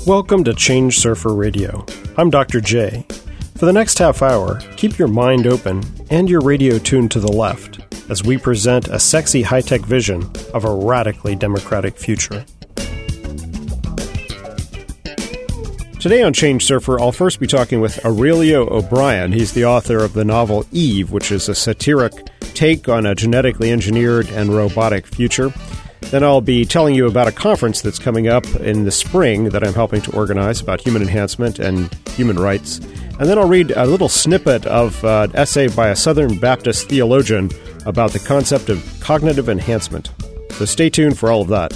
Welcome to Change Surfer Radio. I'm Dr. J. For the next half hour, keep your mind open and your radio tuned to the left as we present a sexy high-tech vision of a radically democratic future. Today on Change Surfer, I'll first be talking with Aurelio O'Brien. He's the author of the novel Eve, which is a satiric take on a genetically engineered and robotic future. Then I'll be telling you about a conference that's coming up in the spring that I'm helping to organize about human enhancement and human rights. And then I'll read a little snippet of an essay by a Southern Baptist theologian about the concept of cognitive enhancement. So stay tuned for all of that.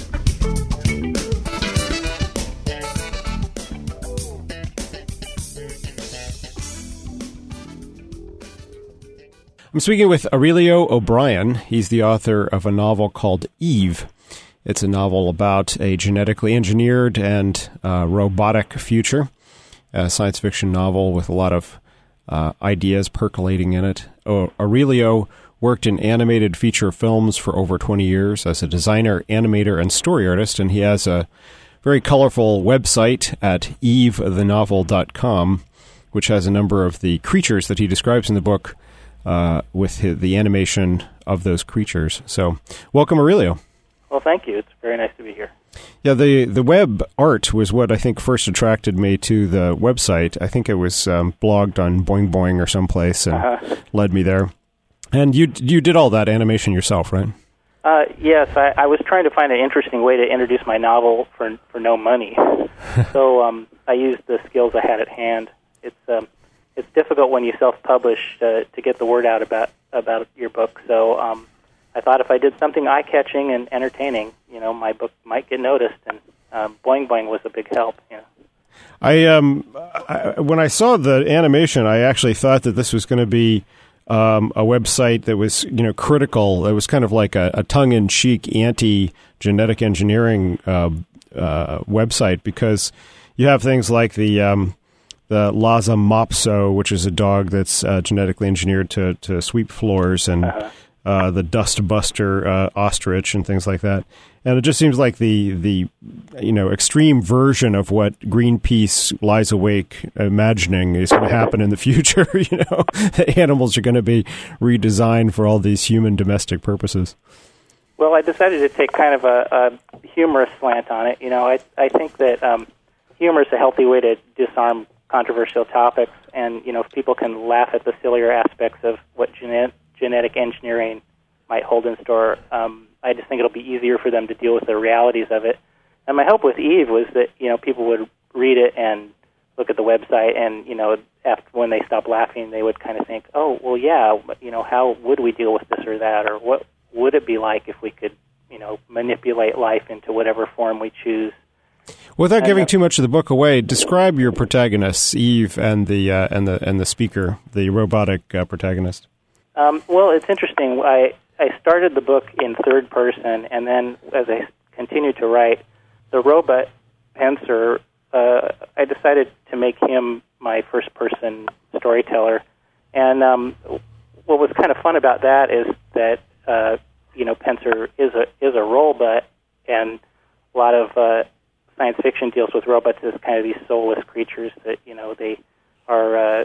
I'm speaking with Aurelio O'Brien. He's the author of a novel called Eve. It's a novel about a genetically engineered and robotic future, a science fiction novel with a lot of ideas percolating in it. Aurelio worked in animated feature films for over 20 years as a designer, animator, and story artist, and he has a very colorful website at evethenovel.com, which has a number of the creatures that he describes in the book with the animation of those creatures. So, welcome, Aurelio. Well, thank you. It's very nice to be here. Yeah, the web art was what I think first attracted me to the website. I think it was blogged on Boing Boing or someplace and led me there. And you did all that animation yourself, right? Yes, I was trying to find an interesting way to introduce my novel for no money. So I used the skills I had at hand. It's difficult when you self-publish to get the word out about your book. So I thought if I did something eye-catching and entertaining, my book might get noticed, and Boing Boing was a big help. When I saw the animation, I actually thought that this was going to be a website that was critical. It was kind of like a tongue-in-cheek anti-genetic engineering website, because you have things like the Lhasa Mopso, which is a dog that's genetically engineered to sweep floors, and the Dust Buster ostrich and things like that. And it just seems like the extreme version of what Greenpeace lies awake imagining is going to happen in the future. The animals are going to be redesigned for all these human domestic purposes. Well, I decided to take kind of a humorous slant on it. I think that humor is a healthy way to disarm controversial topics, and if people can laugh at the sillier aspects of what genetic engineering might hold in store, I just think it'll be easier for them to deal with the realities of it. And my hope with Eve was that people would read it and look at the website, and after when they stop laughing, they would kind of think, oh, well, yeah, how would we deal with this or that, or what would it be like if we could manipulate life into whatever form we choose. Without giving too much of the book away, describe your protagonists, Eve and the speaker, the robotic protagonist. Well, it's interesting. I started the book in third person, and then as I continued to write, the robot Pencer, I decided to make him my first person storyteller. And what was kind of fun about that is that Pencer is a robot, and a lot of science fiction deals with robots as kind of these soulless creatures that, they are,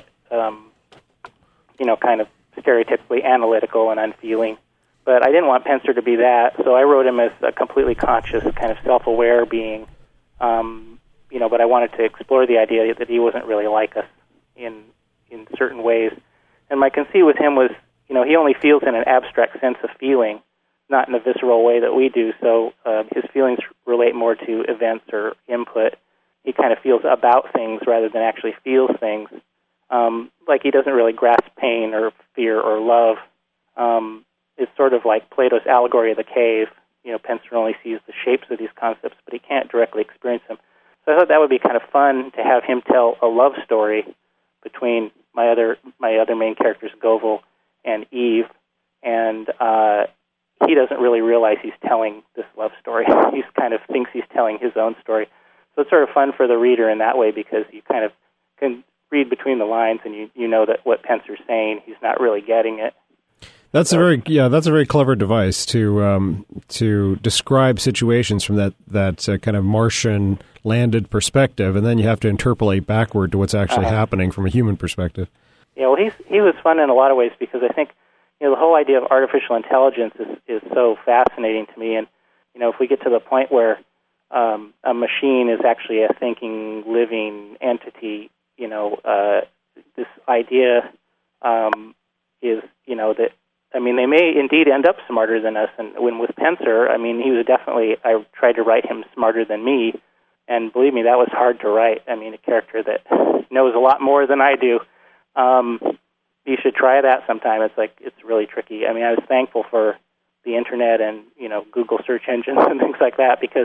kind of stereotypically analytical and unfeeling. But I didn't want Pencer to be that, so I wrote him as a completely conscious, kind of self-aware being, but I wanted to explore the idea that he wasn't really like us in certain ways. And my conceit with him was, he only feels in an abstract sense of feeling, not in a visceral way that we do, so his feelings relate more to events or input. He kind of feels about things rather than actually feels things. Like he doesn't really grasp pain or fear or love. It's sort of like Plato's allegory of the cave. Pencer only sees the shapes of these concepts, but he can't directly experience them. So I thought that would be kind of fun to have him tell a love story between my other main characters, Govel and Eve, and he doesn't really realize he's telling this love story. He kind of thinks he's telling his own story. So it's sort of fun for the reader in that way, because you kind of can read between the lines, and you know that what Pencer's saying, he's not really getting it. That's a very clever device to describe situations from that kind of Martian landed perspective, and then you have to interpolate backward to what's actually happening from a human perspective. Yeah, well, he was fun in a lot of ways because I think the whole idea of artificial intelligence is so fascinating to me, and if we get to the point where a machine is actually a thinking, living entity, this idea is that. I mean, they may indeed end up smarter than us. And when with Pencer, I mean, he was definitely, I tried to write him smarter than me. And believe me, that was hard to write. I mean, a character that knows a lot more than I do. You should try that sometime. It's really tricky. I mean, I was thankful for the internet and, Google search engines and things like that because,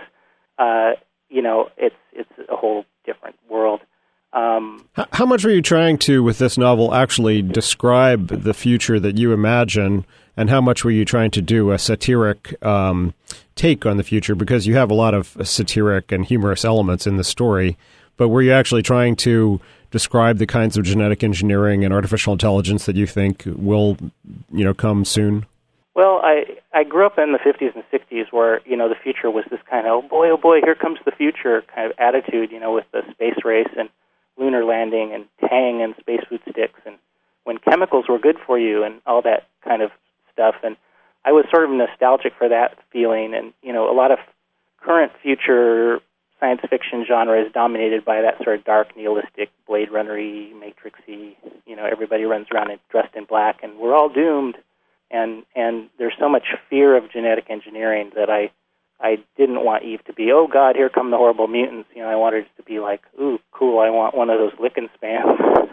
it's a whole different world. How much were you trying to, with this novel, actually describe the future that you imagine, and how much were you trying to do a satiric take on the future? Because you have a lot of satiric and humorous elements in the story, but were you actually trying to describe the kinds of genetic engineering and artificial intelligence that you think will, come soon? Well, I grew up in the 50s and 60s where, the future was this kind of, oh boy, here comes the future kind of attitude, with the space race and lunar landing and Tang and space food sticks and when chemicals were good for you and all that kind of stuff. And I was sort of nostalgic for that feeling. And, a lot of current future science fiction genre is dominated by that sort of dark, nihilistic, Blade Runner-y, Matrix-y, everybody runs around dressed in black and we're all doomed. And there's so much fear of genetic engineering that I didn't want Eve to be, oh, God, here come the horrible mutants. I wanted it to be like, ooh, cool, I want one of those Lickenspans.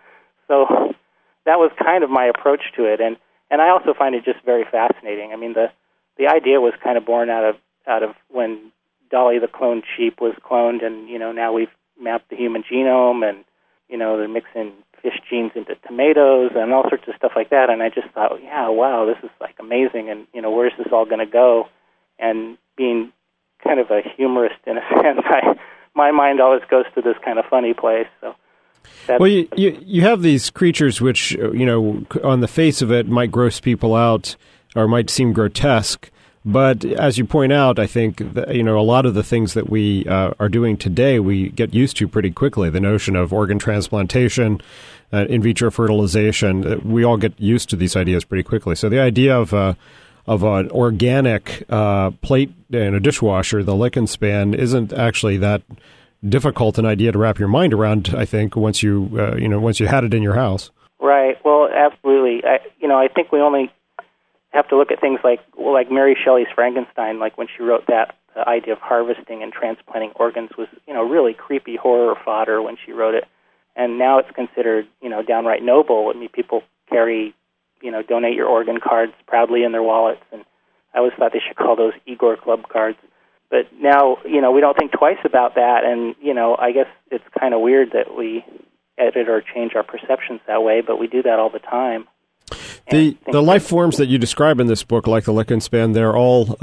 So that was kind of my approach to it. And I also find it just very fascinating. I mean, the idea was kind of born out of when Dolly the cloned sheep was cloned, and, now we've mapped the human genome, and, they're mixing fish genes into tomatoes and all sorts of stuff like that. And I just thought, yeah, wow, this is like amazing. And, where's this all going to go? And being kind of a humorist in a sense, my mind always goes to this kind of funny place. So, well, you have these creatures which, on the face of it might gross people out or might seem grotesque. But as you point out, I think that, a lot of the things that we are doing today, we get used to pretty quickly. The notion of organ transplantation, in vitro fertilization, we all get used to these ideas pretty quickly. So the idea of an organic plate in a dishwasher, the Lickenspan, isn't actually that difficult an idea to wrap your mind around, I think, once you had it in your house. Right. Well, absolutely. I think we only have to look at things like Mary Shelley's Frankenstein, like when she wrote that, the idea of harvesting and transplanting organs was, really creepy horror fodder when she wrote it. And now it's considered, downright noble. I mean, people carry, donate your organ cards proudly in their wallets. And I always thought they should call those Igor Club cards. But now, we don't think twice about that. And, I guess it's kind of weird that we edit or change our perceptions that way, but we do that all the time. The life forms that you describe in this book, like the Lickenspan, they're all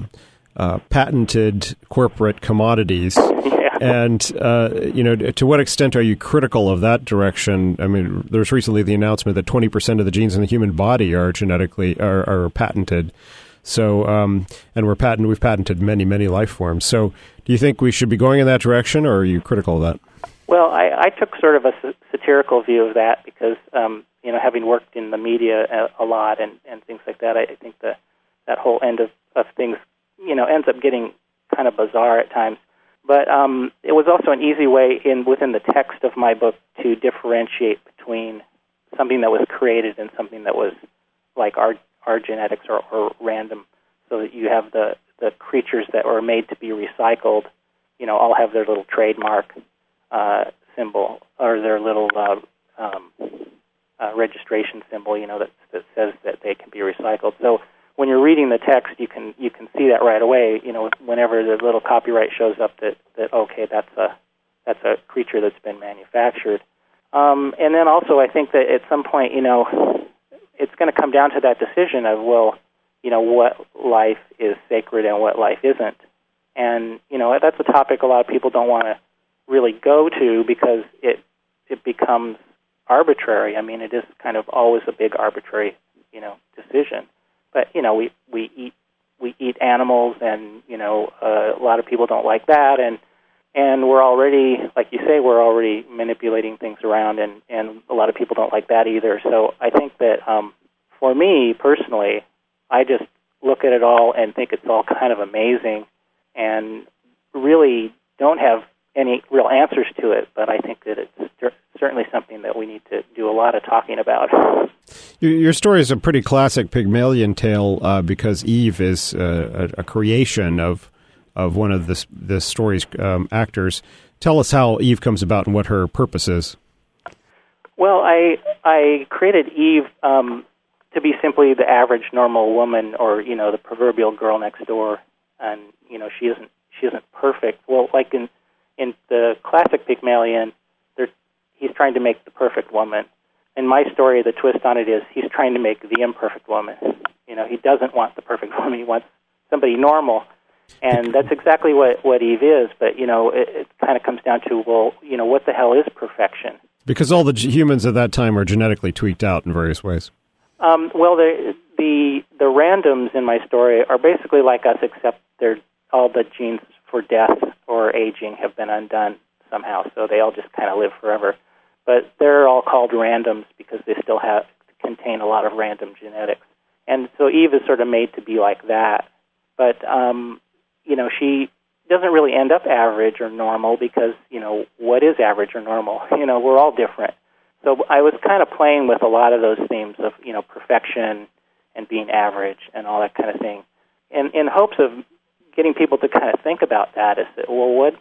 patented corporate commodities. Yeah. And, to what extent are you critical of that direction? I mean, there's recently the announcement that 20% of the genes in the human body are are patented. So, and we've patented many, many life forms. So do you think we should be going in that direction, or are you critical of that? Well, I took sort of a satirical view of that because, having worked in the media a lot and things like that, I think that whole end of things, ends up getting kind of bizarre at times. But it was also an easy way within the text of my book to differentiate between something that was created and something that was like our genetics or random, so that you have the creatures that were made to be recycled, all have their little trademark symbol or their little registration symbol, that says that they can be recycled. So when you're reading the text, you can see that right away. Whenever the little copyright shows up, that okay, that's a creature that's been manufactured. And then also, I think that at some point, it's going to come down to that decision of, well, what life is sacred and what life isn't. And that's a topic a lot of people don't want to really go to because it becomes arbitrary. I mean, it is kind of always a big arbitrary, decision. But we eat animals, and a lot of people don't like that, and we're already, like you say, we're already manipulating things around, and a lot of people don't like that either. So I think that for me personally, I just look at it all and think it's all kind of amazing, and really don't have any real answers to it, but I think that it's certainly something that we need to do a lot of talking about. Your story is a pretty classic Pygmalion tale because Eve is a creation of one of the story's actors. Tell us how Eve comes about and what her purpose is. Well, I created Eve to be simply the average normal woman, or the proverbial girl next door, and she isn't perfect. Well, like in the classic Pygmalion, he's trying to make the perfect woman. In my story, the twist on it is he's trying to make the imperfect woman. He doesn't want the perfect woman. He wants somebody normal. And that's exactly what Eve is. But, it kind of comes down to, what the hell is perfection? Because all the humans at that time are genetically tweaked out in various ways. Well, the randoms in my story are basically like us, except all the genes for death or aging have been undone somehow, so they all just kind of live forever. But they're all called randoms because they still contain a lot of random genetics. And so Eve is sort of made to be like that. But, she doesn't really end up average or normal because, what is average or normal? We're all different. So I was kind of playing with a lot of those themes of, perfection and being average and all that kind of thing, in hopes of getting people to kind of think about that. Is that, well, what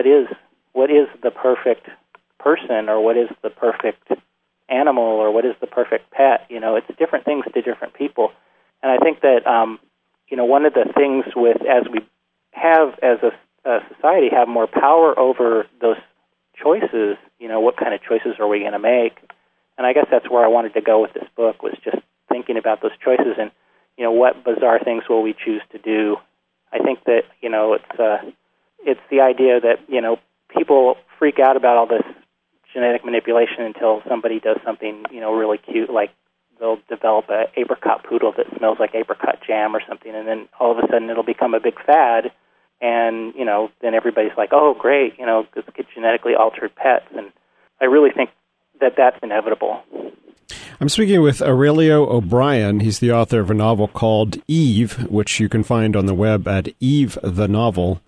is the perfect person, or what is the perfect animal, or what is the perfect pet? It's different things to different people. And I think that, one of the things as we have as a society have more power over those choices, what kind of choices are we going to make? And I guess that's where I wanted to go with this book, was just thinking about those choices and, what bizarre things will we choose to do. I think that, it's the idea that, people freak out about all this genetic manipulation until somebody does something, really cute, like they'll develop an apricot poodle that smells like apricot jam or something, and then all of a sudden it'll become a big fad, and, then everybody's like, oh, great, let's get genetically altered pets, and I really think that that's inevitable. I'm speaking with Aurelio O'Brien. He's the author of a novel called Eve, which you can find on the web at evethenovel.com.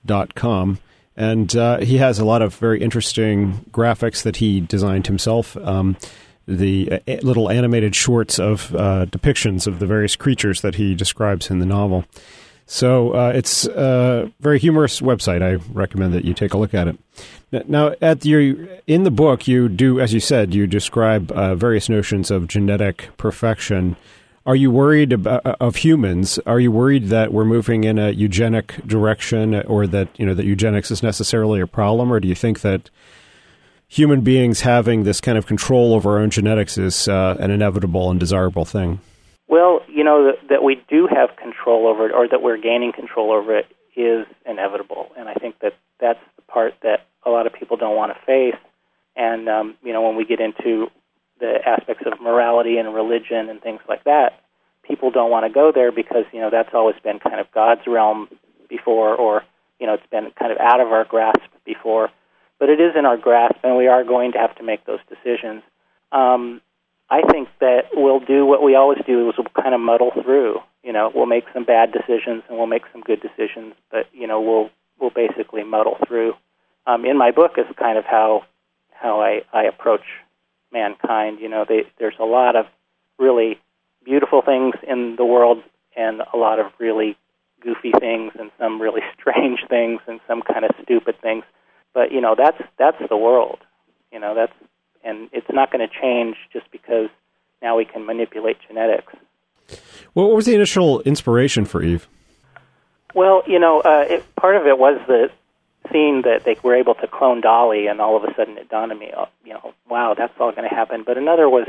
And he has a lot of very interesting graphics that he designed himself, the little animated shorts of depictions of the various creatures that he describes in the novel. So it's a very humorous website. I recommend that you take a look at it. Now, in the book, you do, as you said, you describe various notions of genetic perfection. Are you worried of humans? Are you worried that we're moving in a eugenic direction, or that that eugenics is necessarily a problem, or do you think that human beings having this kind of control over our own genetics is an inevitable and desirable thing? Well, that we do have control over it, or that we're gaining control over it, is inevitable, and I think that that's the part that a lot of people don't want to face. And when we get into the aspects of morality and religion and things like that, people don't want to go there because, that's always been kind of God's realm before, or, it's been kind of out of our grasp before. But it is in our grasp, and we are going to have to make those decisions. I think that we'll do what we always do, is we'll kind of muddle through. We'll make some bad decisions and we'll make some good decisions, but, we'll basically muddle through. In my book is kind of how I approach mankind. There's a lot of really beautiful things in the world, and a lot of really goofy things, and some really strange things, and some kind of stupid things. But that's the world. And it's not going to change just because now we can manipulate genetics. Well, what was the initial inspiration for Eve? Well, part of it was the seeing that they were able to clone Dolly, and all of a sudden it dawned on me, wow, that's all going to happen. But another was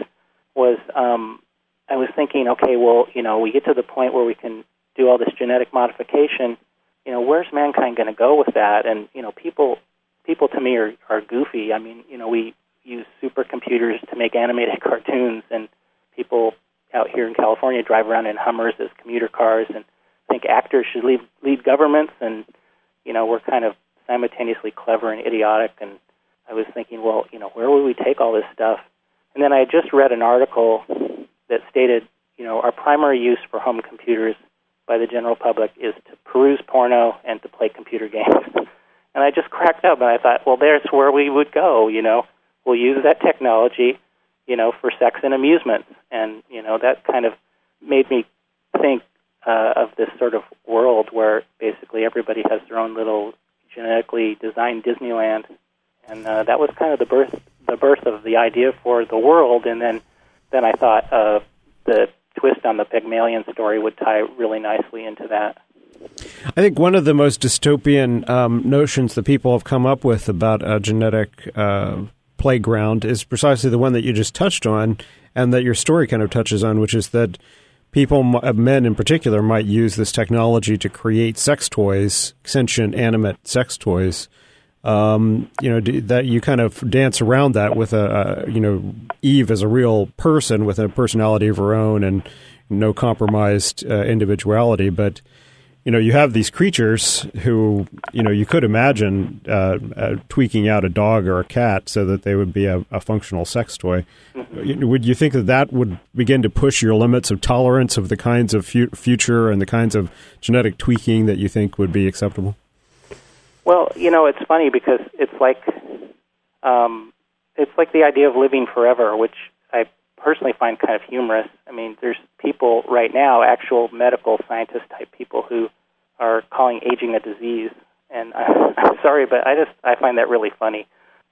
I was thinking, okay, well, we get to the point where we can do all this genetic modification. Where's mankind going to go with that? And people to me are goofy. I mean, we use supercomputers to make animated cartoons, and people out here in California drive around in Hummers as commuter cars and think actors should lead governments, and, we're kind of simultaneously clever and idiotic. And I was thinking, well, where would we take all this stuff? And then I had just read an article that stated, our primary use for home computers by the general public is to peruse porno and to play computer games. And I just cracked up, and I thought, well, there's where we would go, We'll use that technology, for sex and amusement. And, that kind of made me think of this sort of world where basically everybody has their own little genetically designed Disneyland. And that was kind of the birth of the idea for the world. And then I thought the twist on the Pygmalion story would tie really nicely into that. I think one of the most dystopian notions that people have come up with about a genetic playground is precisely the one that you just touched on, and that your story kind of touches on, which is that people, men in particular, might use this technology to create sex toys, sentient, animate sex toys. That you kind of dance around that with Eve as a real person with a personality of her own and no compromised individuality. But, you have these creatures who, you could imagine tweaking out a dog or a cat so that they would be a functional sex toy. Mm-hmm. Would you think that would begin to push your limits of tolerance of the kinds of future and the kinds of genetic tweaking that you think would be acceptable? Well, it's funny because it's like the idea of living forever, which I personally find kind of humorous. I mean, there's people right now, actual medical scientist type people, who are calling aging a disease. And I'm sorry, but I find that really funny.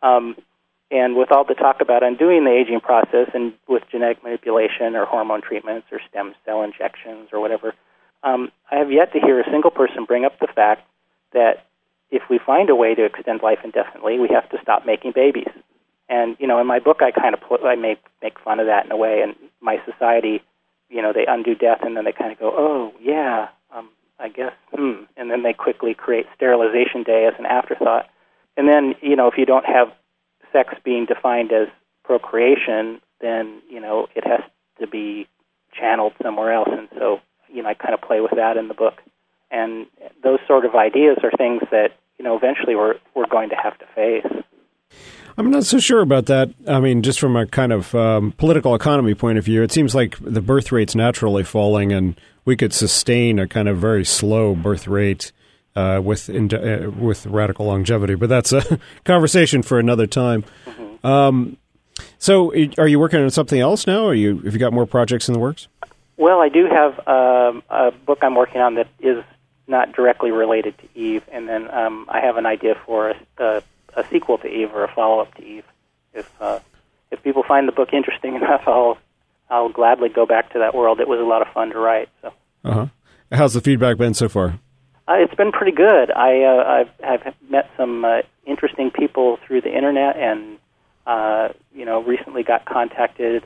And with all the talk about undoing the aging process and with genetic manipulation or hormone treatments or stem cell injections or whatever, I have yet to hear a single person bring up the fact that if we find a way to extend life indefinitely, we have to stop making babies. And, in my book, I make fun of that in a way. And my society, they undo death, and then they kind of go, oh, yeah, I guess, And then they quickly create sterilization day as an afterthought. And then, if you don't have sex being defined as procreation, then, it has to be channeled somewhere else. And so, I kind of play with that in the book. And those sort of ideas are things that, eventually we're going to have to face. I'm not so sure about that. I mean, just from a kind of political economy point of view, it seems like the birth rate's naturally falling, and we could sustain a kind of very slow birth rate with radical longevity. But that's a conversation for another time. Mm-hmm. So are you working on something else now? Have you got more projects in the works? Well, I do have a book I'm working on that is not directly related to Eve, and then I have an idea for a sequel to Eve or a follow-up to Eve. If people find the book interesting enough, I'll gladly go back to that world. It was a lot of fun to write. So. Uh-huh. How's the feedback been so far? It's been pretty good. I've met some interesting people through the internet, and recently got contacted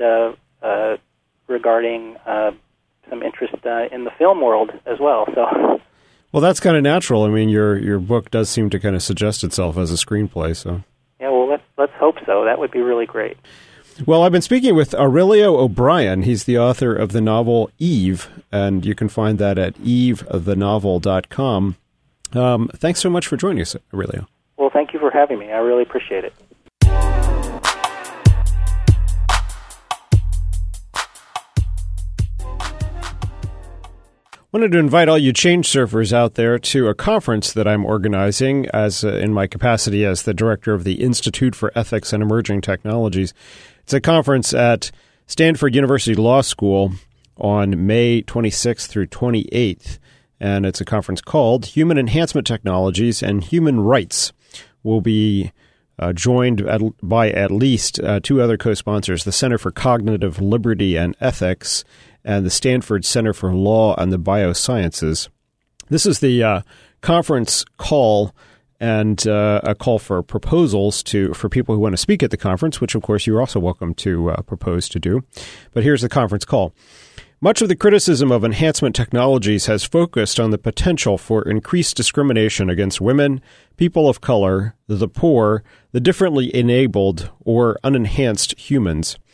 regarding some interest in the film world as well. So. Well, that's kind of natural. I mean, your book does seem to kind of suggest itself as a screenplay. So. Yeah, well, let's hope so. That would be really great. Well, I've been speaking with Aurelio O'Brien. He's the author of the novel Eve, and you can find that at evethenovel.com. Thanks so much for joining us, Aurelio. Well, thank you for having me. I really appreciate it. Wanted to invite all you change surfers out there to a conference that I'm organizing as in my capacity as the director of the Institute for Ethics and Emerging Technologies. It's a conference at Stanford University Law School on May 26th through 28th, and it's a conference called Human Enhancement Technologies and Human Rights. We'll be joined by at least two other co-sponsors, the Center for Cognitive Liberty and Ethics and the Stanford Center for Law and the Biosciences. This is the conference call and a call for proposals for people who want to speak at the conference, which, of course, you're also welcome to propose to do. But here's the conference call. Much of the criticism of enhancement technologies has focused on the potential for increased discrimination against women, people of color, the poor, the differently enabled, or unenhanced humans.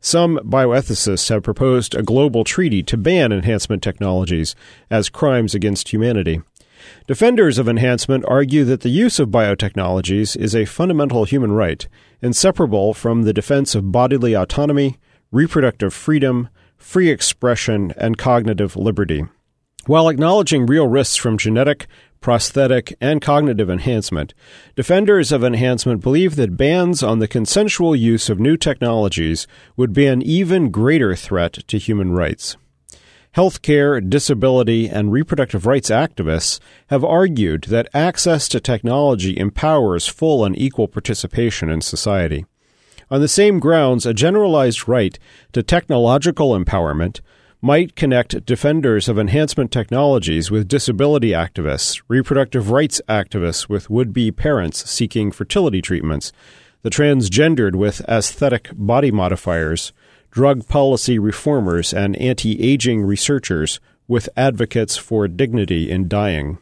Some bioethicists have proposed a global treaty to ban enhancement technologies as crimes against humanity. Defenders of enhancement argue that the use of biotechnologies is a fundamental human right, inseparable from the defense of bodily autonomy, reproductive freedom, free expression, and cognitive liberty. While acknowledging real risks from genetic, prosthetic, and cognitive enhancement, defenders of enhancement believe that bans on the consensual use of new technologies would be an even greater threat to human rights. Healthcare, disability, and reproductive rights activists have argued that access to technology empowers full and equal participation in society. On the same grounds, a generalized right to technological empowerment might connect defenders of enhancement technologies with disability activists, reproductive rights activists with would-be parents seeking fertility treatments, the transgendered with aesthetic body modifiers, drug policy reformers, and anti-aging researchers with advocates for dignity in dying.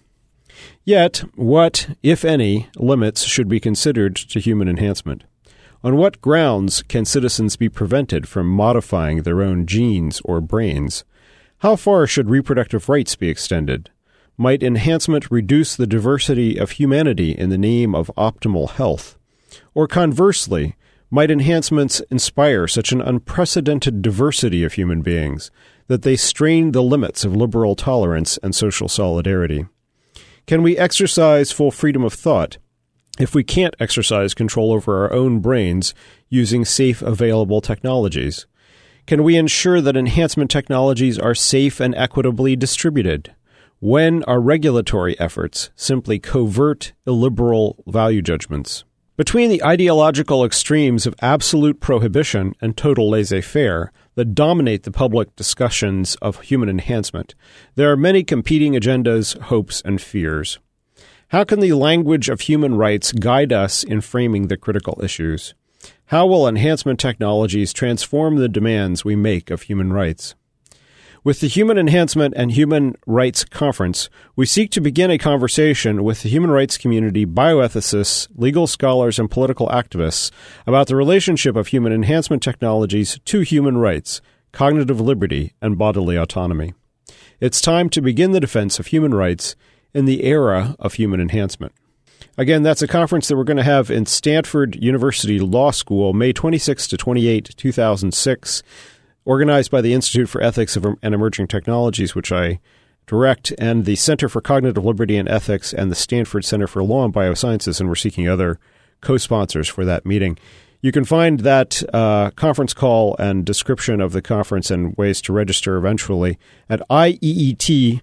Yet, what, if any, limits should be considered to human enhancement? On what grounds can citizens be prevented from modifying their own genes or brains? How far should reproductive rights be extended? Might enhancement reduce the diversity of humanity in the name of optimal health? Or conversely, might enhancements inspire such an unprecedented diversity of human beings that they strain the limits of liberal tolerance and social solidarity? Can we exercise full freedom of thought if we can't exercise control over our own brains using safe, available technologies? Can we ensure that enhancement technologies are safe and equitably distributed? When are regulatory efforts simply covert, illiberal value judgments? Between the ideological extremes of absolute prohibition and total laissez-faire that dominate the public discussions of human enhancement, there are many competing agendas, hopes, and fears. How can the language of human rights guide us in framing the critical issues? How will enhancement technologies transform the demands we make of human rights? With the Human Enhancement and Human Rights Conference, we seek to begin a conversation with the human rights community, bioethicists, legal scholars, and political activists about the relationship of human enhancement technologies to human rights, cognitive liberty, and bodily autonomy. It's time to begin the defense of human rights in the era of human enhancement. Again, that's a conference that we're going to have in Stanford University Law School, May 26 to 28, 2006, organized by the Institute for Ethics and Emerging Technologies, which I direct, and the Center for Cognitive Liberty and Ethics, and the Stanford Center for Law and Biosciences, and we're seeking other co-sponsors for that meeting. You can find that conference call and description of the conference and ways to register eventually at IEET.org.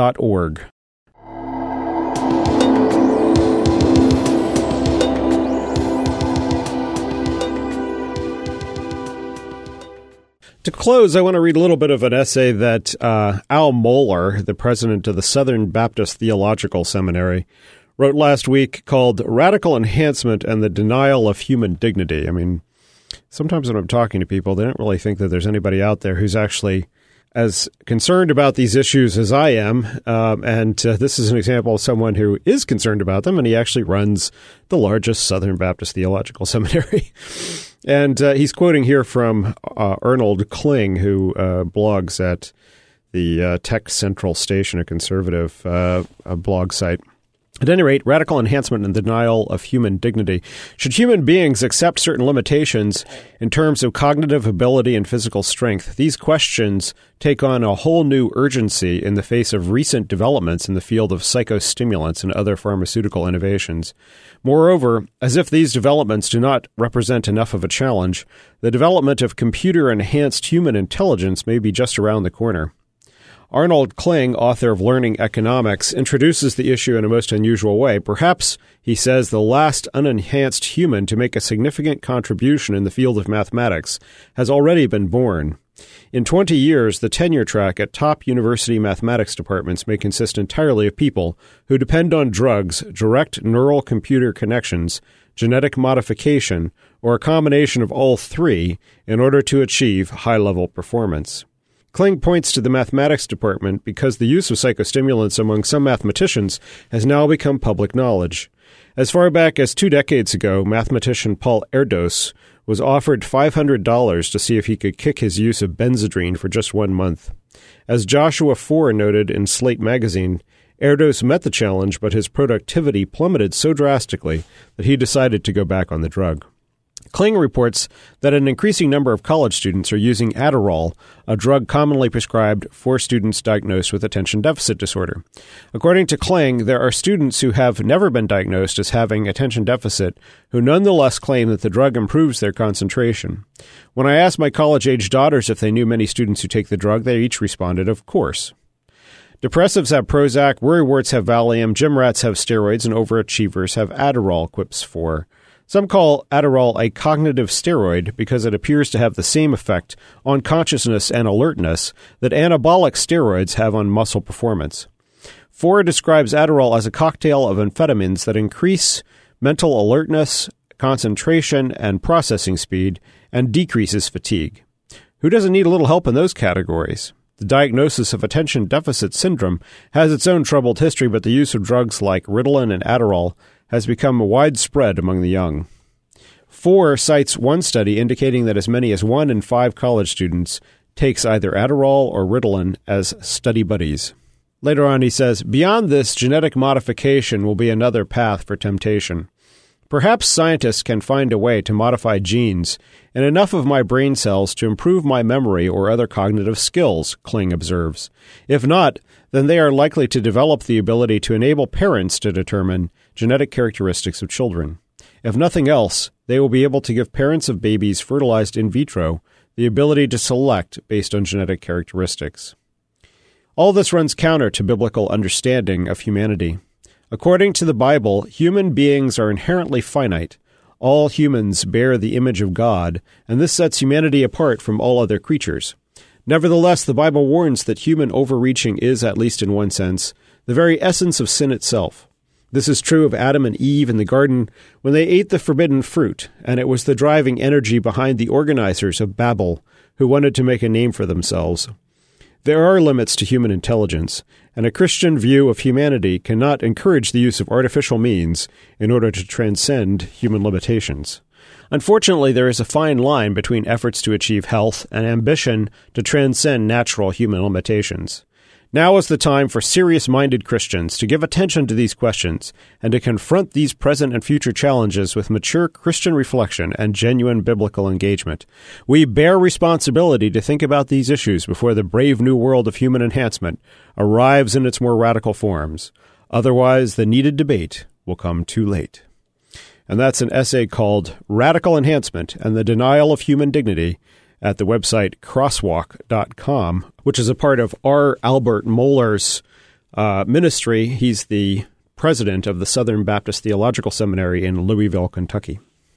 To close, I want to read a little bit of an essay that Al Mohler, the president of the Southern Baptist Theological Seminary, wrote last week called Radical Enhancement and the Denial of Human Dignity. I mean, sometimes when I'm talking to people, they don't really think that there's anybody out there who's actually as concerned about these issues as I am. And this is an example of someone who is concerned about them, and he actually runs the largest Southern Baptist Theological Seminary. And he's quoting here from Arnold Kling, who blogs at the Tech Central Station, a conservative blog site. At any rate, radical enhancement and denial of human dignity. Should human beings accept certain limitations in terms of cognitive ability and physical strength? These questions take on a whole new urgency in the face of recent developments in the field of psychostimulants and other pharmaceutical innovations. Moreover, as if these developments do not represent enough of a challenge, the development of computer-enhanced human intelligence may be just around the corner. Arnold Kling, author of Learning Economics, introduces the issue in a most unusual way. Perhaps, he says, the last unenhanced human to make a significant contribution in the field of mathematics has already been born. In 20 years, the tenure track at top university mathematics departments may consist entirely of people who depend on drugs, direct neural computer connections, genetic modification, or a combination of all three in order to achieve high-level performance. Kling points to the mathematics department because the use of psychostimulants among some mathematicians has now become public knowledge. As far back as 2 decades ago, mathematician Paul Erdos was offered $500 to see if he could kick his use of Benzedrine for just 1 month. As Joshua Foer noted in Slate magazine, Erdos met the challenge, but his productivity plummeted so drastically that he decided to go back on the drug. Kling reports that an increasing number of college students are using Adderall, a drug commonly prescribed for students diagnosed with attention deficit disorder. According to Kling, there are students who have never been diagnosed as having attention deficit who nonetheless claim that the drug improves their concentration. When I asked my college-age daughters if they knew many students who take the drug, they each responded, "Of course." Depressives have Prozac, worrywarts have Valium, gym rats have steroids, and overachievers have Adderall, quips Foer. Some call Adderall a cognitive steroid because it appears to have the same effect on consciousness and alertness that anabolic steroids have on muscle performance. Foer describes Adderall as a cocktail of amphetamines that increase mental alertness, concentration, and processing speed, and decreases fatigue. Who doesn't need a little help in those categories? The diagnosis of attention deficit syndrome has its own troubled history, but the use of drugs like Ritalin and Adderall has become widespread among the young. Foer cites one study indicating that as many as 1 in 5 college students takes either Adderall or Ritalin as study buddies. Later on, he says, beyond this, genetic modification will be another path for temptation. Perhaps scientists can find a way to modify genes in enough of my brain cells to improve my memory or other cognitive skills, Kling observes. If not, then they are likely to develop the ability to enable parents to determine genetic characteristics of children. If nothing else, they will be able to give parents of babies fertilized in vitro the ability to select based on genetic characteristics. All this runs counter to biblical understanding of humanity. According to the Bible, human beings are inherently finite. All humans bear the image of God, and this sets humanity apart from all other creatures. Nevertheless, the Bible warns that human overreaching is, at least in one sense, the very essence of sin itself. This is true of Adam and Eve in the garden when they ate the forbidden fruit, and it was the driving energy behind the organizers of Babel who wanted to make a name for themselves. There are limits to human intelligence, and a Christian view of humanity cannot encourage the use of artificial means in order to transcend human limitations. Unfortunately, there is a fine line between efforts to achieve health and ambition to transcend natural human limitations. Now is the time for serious-minded Christians to give attention to these questions and to confront these present and future challenges with mature Christian reflection and genuine biblical engagement. We bear responsibility to think about these issues before the brave new world of human enhancement arrives in its more radical forms. Otherwise, the needed debate will come too late. And that's an essay called Radical Enhancement and the Denial of Human Dignity at the website crosswalk.com, which is a part of R. Albert Mohler's ministry. He's the president of the Southern Baptist Theological Seminary in Louisville, Kentucky.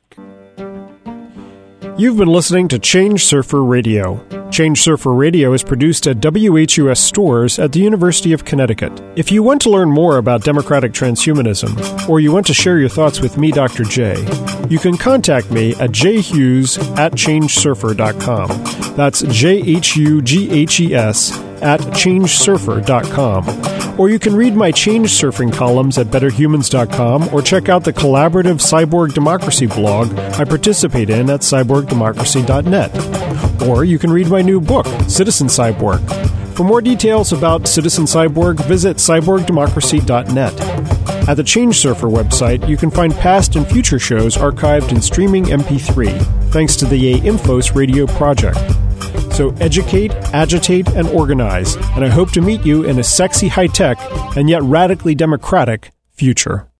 You've been listening to Change Surfer Radio. Change Surfer Radio is produced at WHUS stores at the University of Connecticut. If you want to learn more about democratic transhumanism, or you want to share your thoughts with me, Dr. J, you can contact me at jhughes@changesurfer.com. That's JHUGHES@changesurfer.com. Or you can read my Change Surfing columns at betterhumans.com or check out the collaborative Cyborg Democracy blog I participate in at cyborgdemocracy.net. Or you can read my new book, Citizen Cyborg. For more details about Citizen Cyborg, visit cyborgdemocracy.net. At the Change Surfer website, you can find past and future shows archived in streaming MP3, thanks to the Infos Radio project. So educate, agitate, and organize, and I hope to meet you in a sexy, high-tech, and yet radically democratic future.